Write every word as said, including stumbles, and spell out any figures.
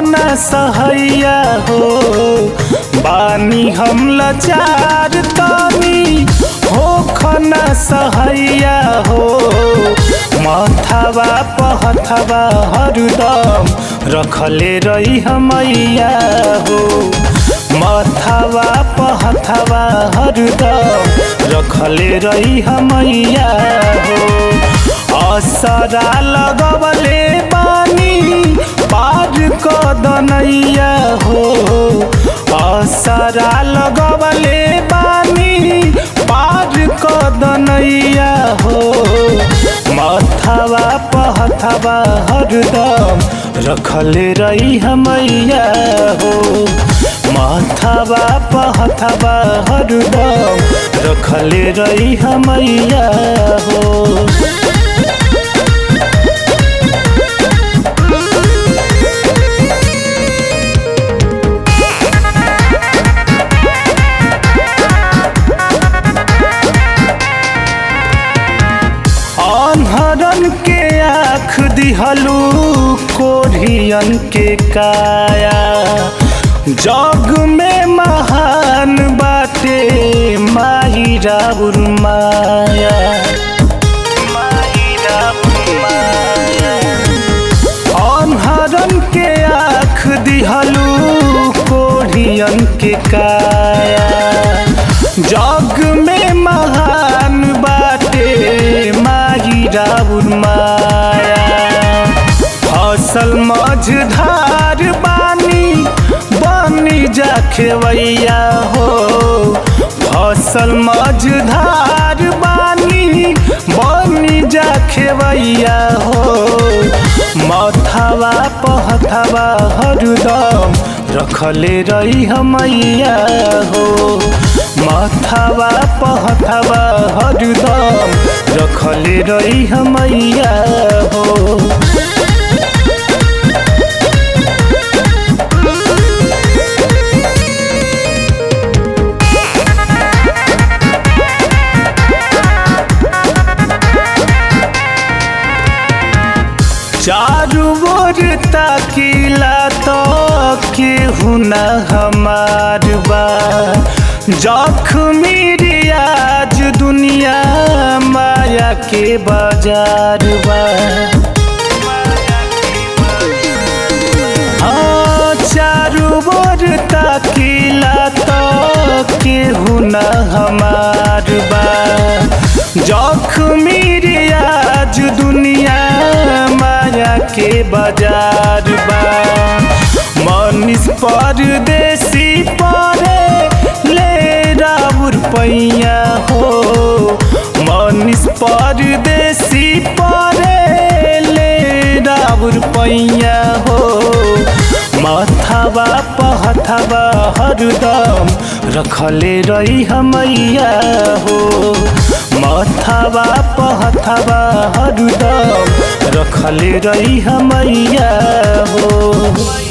न सहैया हो बानी हम लाचार तनी हो खना सहैया हो मथवा पहथवा हरदम रखले रही हमैया हो मथवा पहथवा हरदम रखले रही हमैया हो असरा लगवले बानी पार कदनैया हो असरा लगवले बानी पार कदनैया हो मथवा पहथवा हरदम रखले रही हमैया हो मथवा पहथवा हरदम रखले रही हमैया हो। अन्हरन के आँख दिहलू कोढ़ियन के काया जग में महान बाटे माही राउर माया अन्हरन के आँख दिहलू कोढ़ियन के काया जग में महान बाटे माही राउर माया फसल मझधार बानी बनी जा खेवैया हो फसल मझधार बानी बनी जा खेवैया हो मथवा पहथवा हरदम रखले रही हमैया हो मथवा पहथवा हरदम रखले रही हमैया हो। चारू ओर ताकिला तो केहू न हमार बा जख्मी रियाज दुनिया माया के बाजार बा हाँ चारू ओर ताकिला तो केहू न हमार बा जख्मी रियाज दुनिया माया के बाजार बा मनीष परदेसी परे ले राउर पैया हो मनीष परदेसी परे ले राउर पैया हो मथवा पहथवा हरदम रखले रही हमैया हो मथवा पहथवा हरदम रखले रही हमैया हो।